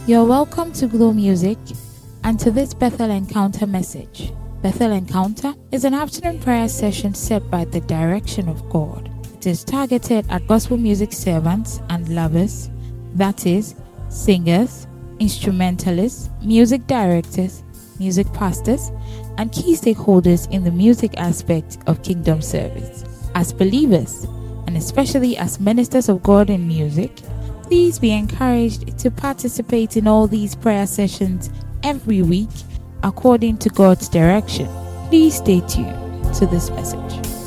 You're welcome to Glow Music and to this Bethel Encounter message. Bethel Encounter is an afternoon prayer session set by the direction of God. It is targeted at gospel music servants and lovers, that is, singers, instrumentalists, music directors, music pastors, and key stakeholders in the music aspect of kingdom service. As believers, and especially as ministers of God in music, please be encouraged to participate in all these prayer sessions every week according to God's direction. Please stay tuned to this message.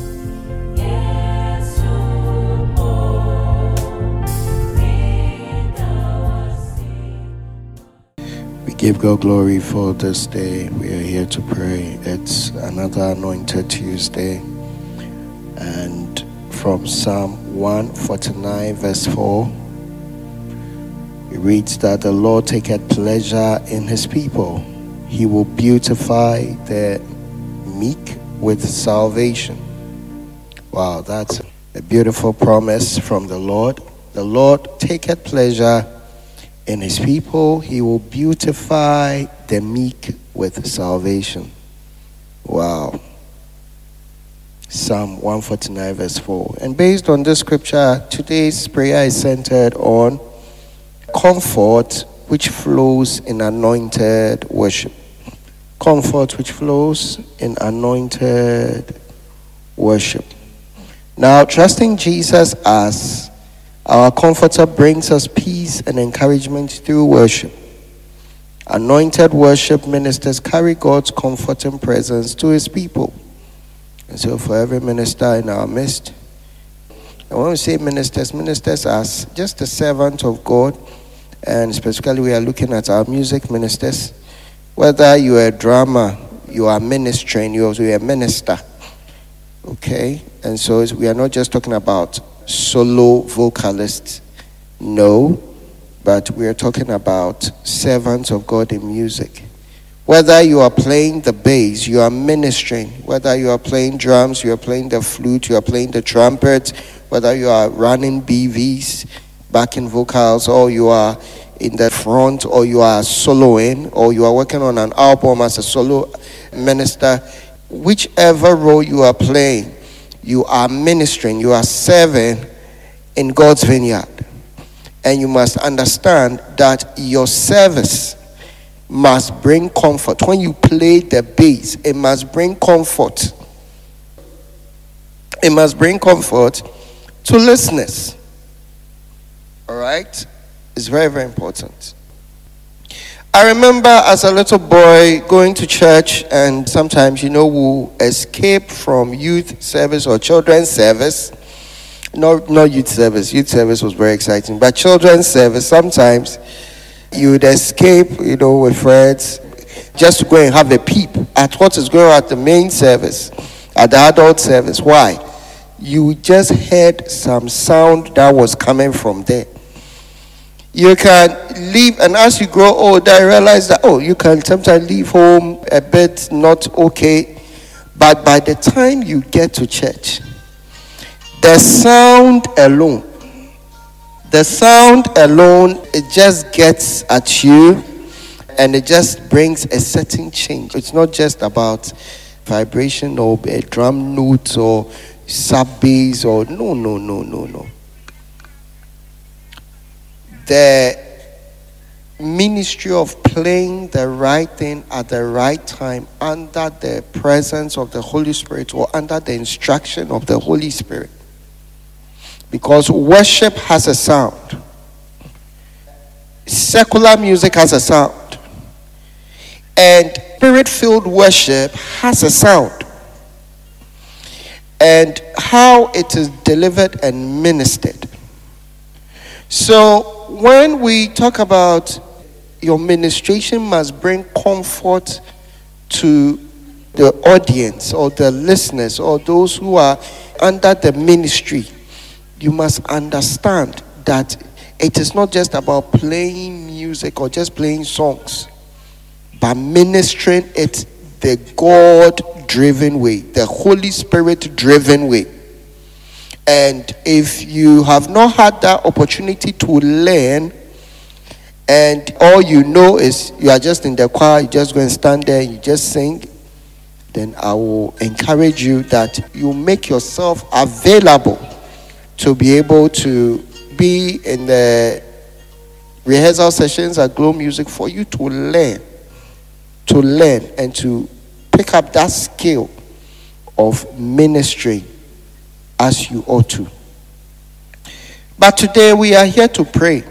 We give God glory for this day. We are here to pray. It's another Anointed Tuesday. And from Psalm 149 verse 4, it reads that the Lord taketh pleasure in his people. He will beautify the meek with salvation. Wow, that's a beautiful promise from the Lord. The Lord taketh pleasure in his people. He will beautify the meek with salvation. Wow. Psalm 149 verse 4. And based on this scripture, today's prayer is centered on comfort which flows in anointed worship. Comfort which flows in anointed worship. Now, trusting Jesus as our comforter brings us peace and encouragement through worship. Anointed worship ministers carry God's comforting presence to his people. And so for every minister in our midst, and when we say ministers as just a servant of God, and specifically we are looking at our music ministers. Whether you are a drummer, you are ministering, you are a minister. Okay? And so we are not just talking about solo vocalists. No. But we are talking about servants of God in music. Whether you are playing the bass, you are ministering. Whether you are playing drums, you are playing the flute, you are playing the trumpet. Whether you are running BVs, backing vocals, or you are in the front, or you are soloing, or you are working on an album as a solo minister, whichever role you are playing, you are ministering, you are serving in God's vineyard. And you must understand that your service must bring comfort. When you play the bass, it must bring comfort. It must bring comfort to listeners. All right? It's very, very important. I remember as a little boy going to church, and sometimes, we'll escape from youth service or children's service. Not youth service. Youth service was very exciting. But children's service, sometimes you would escape, with friends, just to go and have a peep at what is going on at the main service, at the adult service. Why? You just heard some sound that was coming from there. You can leave, and as you grow older, you realize that, you can sometimes leave home a bit not okay. But by the time you get to church, the sound alone, it just gets at you, and it just brings a certain change. It's not just about vibration or a drum note or sub bass or no. The ministry of playing the right thing at the right time under the presence of the Holy Spirit or under the instruction of the Holy Spirit. Because worship has a sound. Secular music has a sound. And spirit-filled worship has a sound. And how it is delivered and ministered. So when we talk about your ministration must bring comfort to the audience or the listeners or those who are under the ministry, you must understand that it is not just about playing music or just playing songs, but ministering it the God-driven way, the Holy Spirit-driven way. And if you have not had that opportunity to learn and all you know is you are just in the choir, you just go and stand there and you just sing, then I will encourage you that you make yourself available to be able to be in the rehearsal sessions at Glow Music for you to learn and to pick up that skill of ministry as you ought to. But today we are here to pray.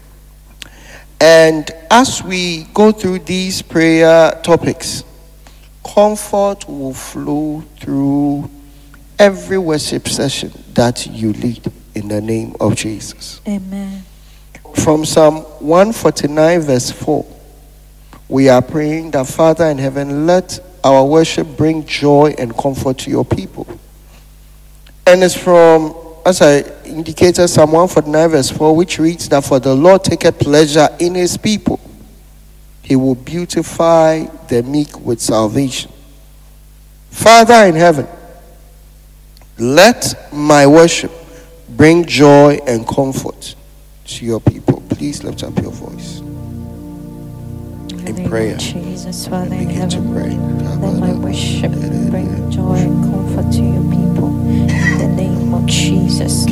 And as we go through these prayer topics, comfort will flow through every worship session that you lead in the name of Jesus. Amen. From Psalm 149 verse 4, we are praying that Father in heaven, let our worship bring joy and comfort to your people. And it's from, as I indicated, Psalm 149 verse 4, which reads that for the Lord taketh pleasure in his people. He will beautify the meek with salvation. Father in heaven, let my worship bring joy and comfort to your people. Please lift up your voice in prayer. Jesus, Father in Begin to heaven, pray. let my worship bring joy and comfort to your people. In the name of Jesus.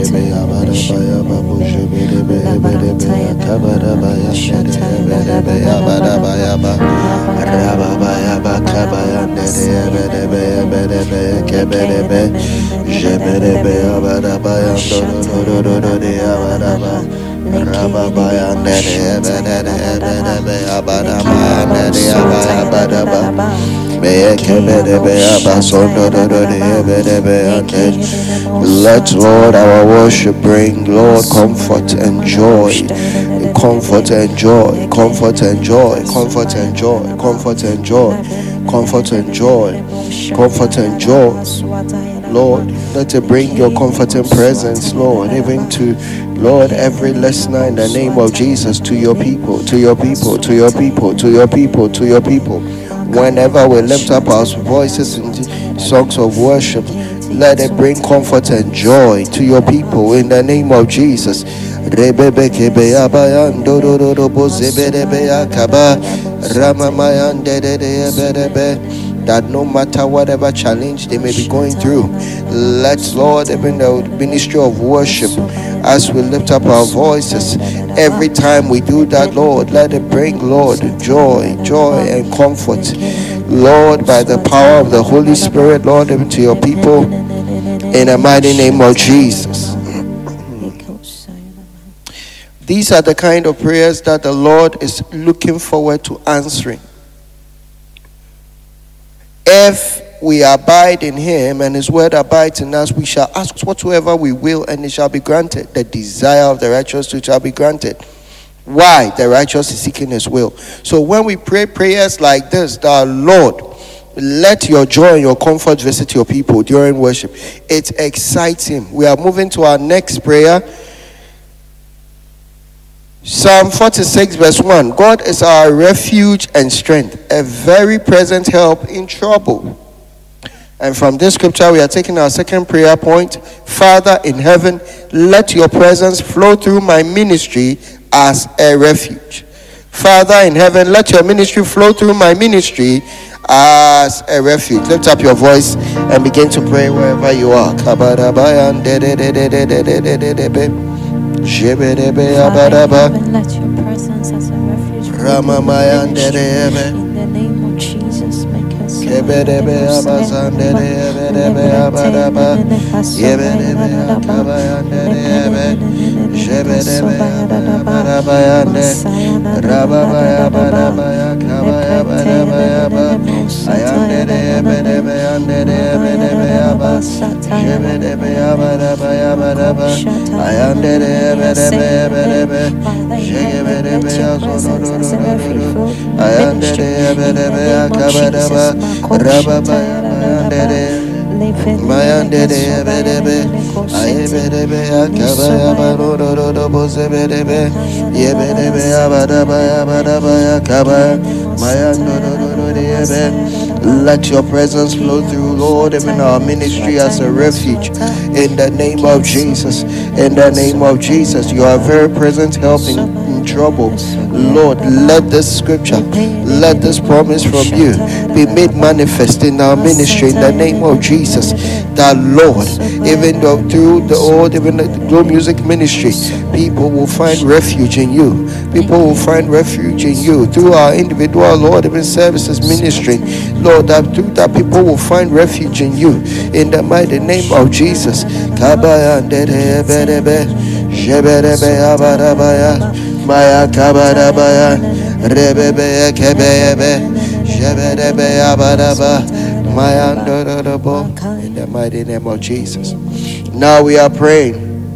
Let, Lord, our worship bring, Lord, comfort and joy, comfort and joy, comfort and joy, comfort and joy, comfort and joy, comfort and joy, comfort and joy. Lord, let it bring your comforting presence, Lord, even to, Lord, every listener in the name of Jesus, to your people, to your people, to your people, to your people, to your people. Whenever we lift up our voices in songs of worship, let it bring comfort and joy to your people in the name of Jesus. That no matter whatever challenge they may be going through, let, Lord, even the ministry of worship, as we lift up our voices, every time we do that, Lord, let it bring, Lord, joy and comfort, Lord, by the power of the Holy Spirit, Lord, even to your people, in the mighty name of Jesus. These are the kind of prayers that the Lord is looking forward to answering. If we abide in him and his word abides in us, we shall ask whatsoever we will, and it shall be granted. The desire of the righteous shall be granted. Why? The righteous is seeking his will. So when we pray prayers like this, the Lord, let your joy and your comfort visit your people during worship, it excites him. We are moving to our next prayer. Psalm 46 verse 1. God is our refuge and strength, a very present help in trouble. And from this scripture we are taking our second prayer point. Father in heaven, let your presence flow through my ministry as a refuge. Father in heaven, let your ministry flow through my ministry as a refuge. Lift up your voice and begin to pray wherever you are. Father in heaven, let your presence as a refuge flow through my ministry. In the name of Jesus, make us let your presence flow through, Lord, even our ministry as a refuge. In the name of Jesus, in the name of Jesus, you are very present help in in trouble, Lord, let this scripture, let this promise from you be made manifest in our ministry in the name of Jesus. That Lord, even though through the old, even the Glow Music ministry, people will find refuge in you. People will find refuge in you through our individual, Lord, even services ministry, Lord, that through that people will find refuge in you in the mighty name of Jesus. Maya kabarabaya rebebe kebebe jebebe abaraba maya ndorobo in the mighty name of Jesus. Now we are praying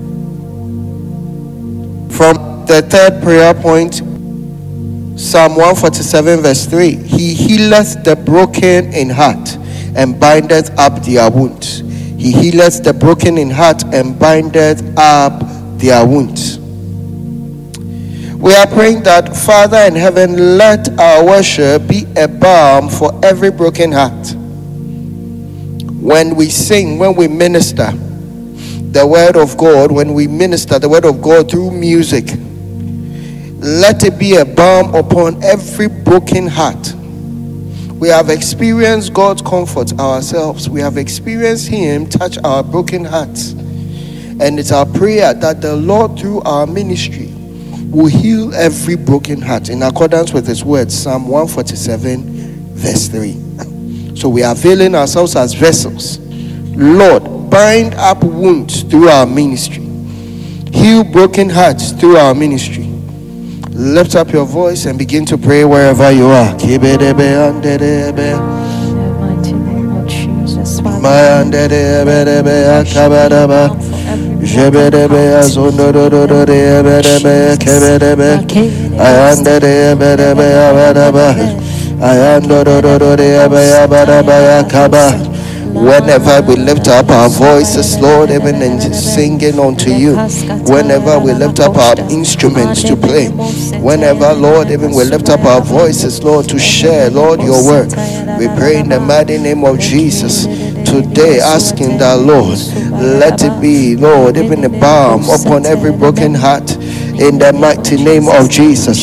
from the third prayer point, Psalm 147 verse 3. He healeth the broken in heart and bindeth up their wounds. He healeth the broken in heart and bindeth up their wounds. We are praying that, Father in heaven, let our worship be a balm for every broken heart. When we sing, when we minister the word of God, when we minister the word of God through music, let it be a balm upon every broken heart. We have experienced God's comfort ourselves. We have experienced Him touch our broken hearts. And it's our prayer that the Lord, through our ministry, will heal every broken heart in accordance with His word, Psalm 147 verse 3. So we are availing ourselves as vessels. Lord, bind up wounds through our ministry. Heal broken hearts through our ministry. Lift up your voice and begin to pray wherever you are. Jebedebe azondororore ebedebe kebedebe ayandere ebedebe abadaba ayandororore ebedebe yakaba. Whenever we lift up our voices, Lord, even in singing unto you, whenever we lift up our instruments to play, whenever, Lord, even we lift up our voices, Lord, to share, Lord, your word, we pray in the mighty name of Jesus today, asking that, Lord, let it be, Lord, even a balm upon every broken heart in the mighty name of Jesus.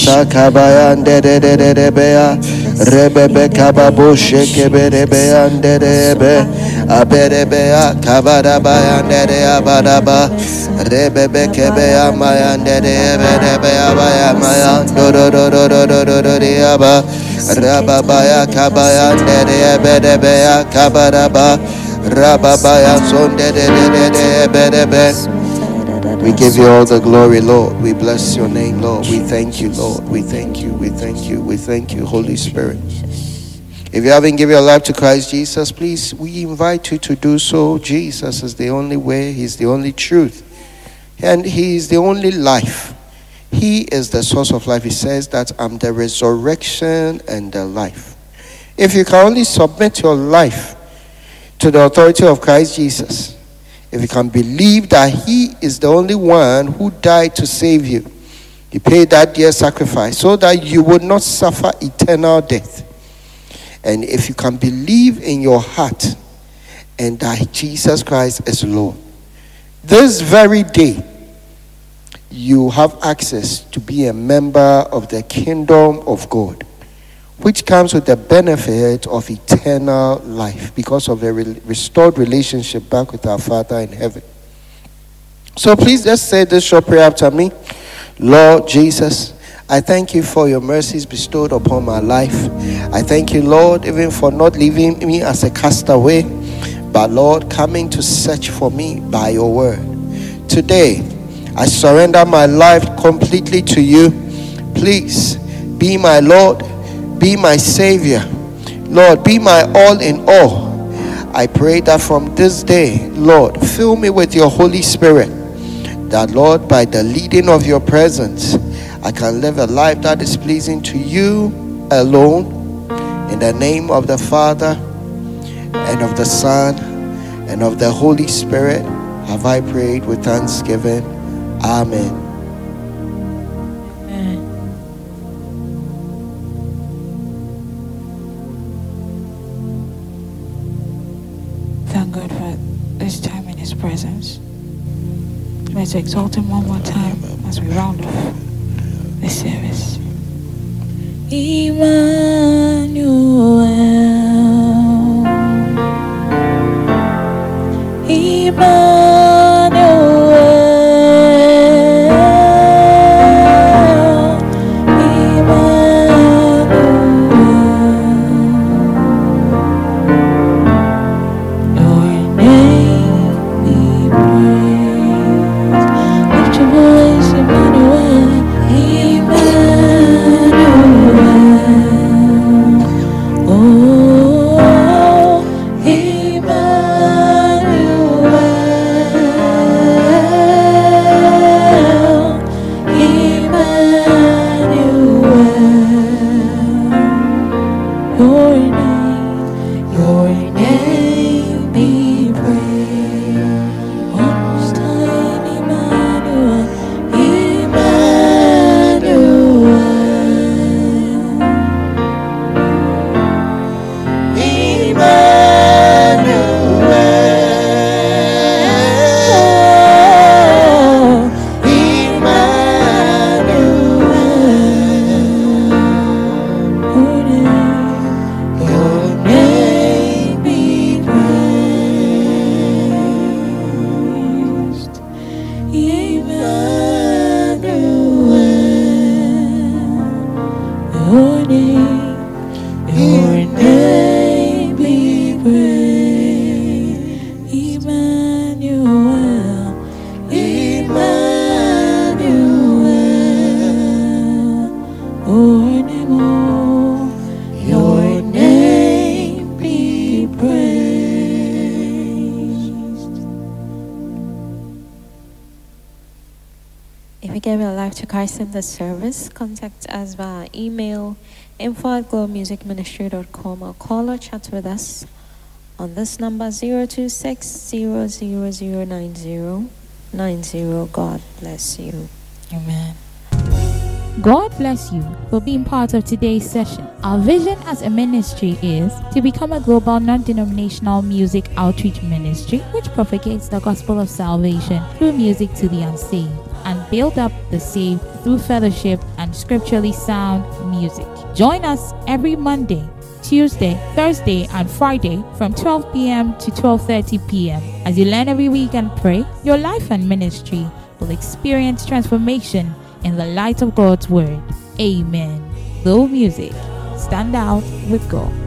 Rebebe kababo shekebebe anderebe aberebe kabadaba andere abadaba rebebe kebe amayandere berebe abaya mayandorororororore aba rababaya kabaya andere berebe kabadaba rababaya sondere berebe. We give you all the glory, Lord. We bless your name, Lord. We thank you, Lord. We thank you. We thank you. We thank you, Holy Spirit. If you haven't given your life to Christ Jesus, please, we invite you to do so. Jesus is the only way. He's the only truth. And He is the only life. He is the source of life. He says that I'm the resurrection and the life. If you can only submit your life to the authority of Christ Jesus, if you can believe that He is the only one who died to save you, He paid that dear sacrifice so that you would not suffer eternal death. And if you can believe in your heart and that Jesus Christ is Lord, this very day you have access to be a member of the kingdom of God, which comes with the benefit of eternal life because of a restored relationship back with our Father in heaven. So please just say this short prayer after me. Lord Jesus, I thank you for your mercies bestowed upon my life. I thank you, Lord, even for not leaving me as a castaway, but Lord, coming to search for me by your word. Today, I surrender my life completely to you. Please be my Lord, be my Savior. Lord, be my all in all. I pray that from this day, Lord, fill me with your Holy Spirit. That, Lord, by the leading of your presence, I can live a life that is pleasing to you alone. In the name of the Father, and of the Son, and of the Holy Spirit, have I prayed with thanksgiving. Amen. Thank God for this time in His presence. Let's exalt Him one more time as we round off the service. Emmanuel, If you give your life to Christ in this service, contact us via email info@glowmusicministry.com or call or chat with us on this number 026-0009090. God bless you. Amen. God bless you for being part of today's session. Our vision as a ministry is to become a global non-denominational music outreach ministry which propagates the gospel of salvation through music to the unsaved and build up the saved through fellowship and scripturally sound music. Join us every Monday, Tuesday, Thursday, and Friday from 12 p.m. to 12:30 p.m. As you learn every week and pray, your life and ministry will experience transformation in the light of God's word. Amen. Glow Music. Stand out with God.